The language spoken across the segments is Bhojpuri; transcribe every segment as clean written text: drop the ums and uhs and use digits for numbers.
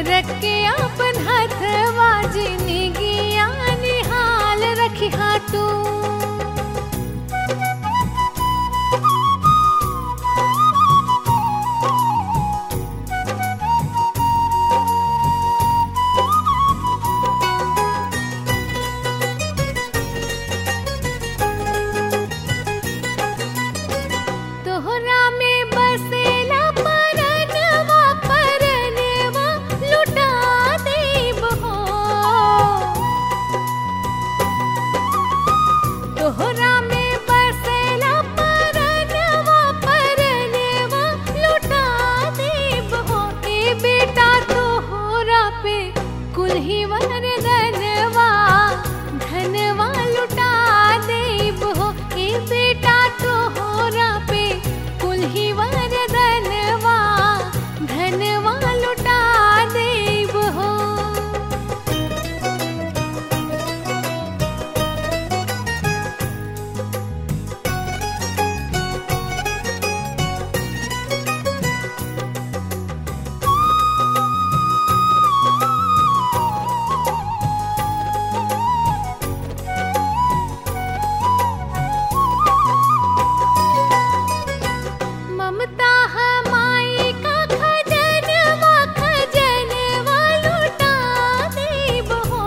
रख के अपन हथवा जिंदगिया निहाल रखिहा तू। तोहरा में बसेला परनवा परनवा लुटा देब हो। तोहरा में बसेला परनवा परनवा लुटा देब हो। ए बेटा तोहरा पे कुल्ही वरदनवा धनवा लुटा देब हो। ए बेटा तोहरा पे कुल्ही वरदनवा धनवा लुटा देब हो। ममता हमाई का खजनवा खजनवा लुटा देब हो।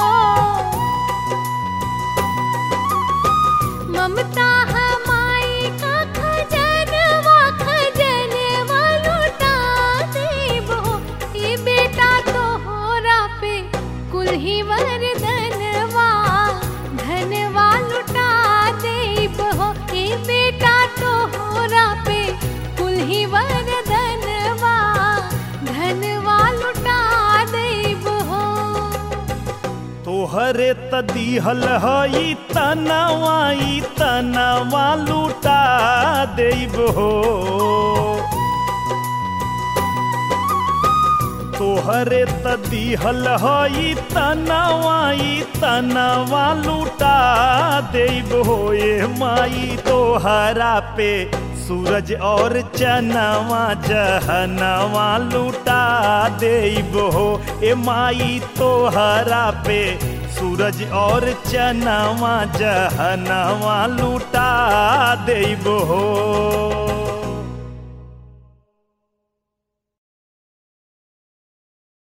ममता हमाई का खजनवा खजनवा लुटा देब हो। ए बेटा तोहरा पे कुल्ही वरदनवा धनवा लुटा देब हो। ए बेटा तोहरा पे कुल्ही वरदनवा धनवा लुटा देब हो। तोहरे त दिहल हई तनवा लुटा देब हो। तोहरे त दिहल हई तनवा लुटा देब हो। ए माई तोहरा पे सूरज और चनवा जहनवा लुटा देब हो। ए माई तोहरा पे सूरज और चनवा जहनवा लुटा देब हो।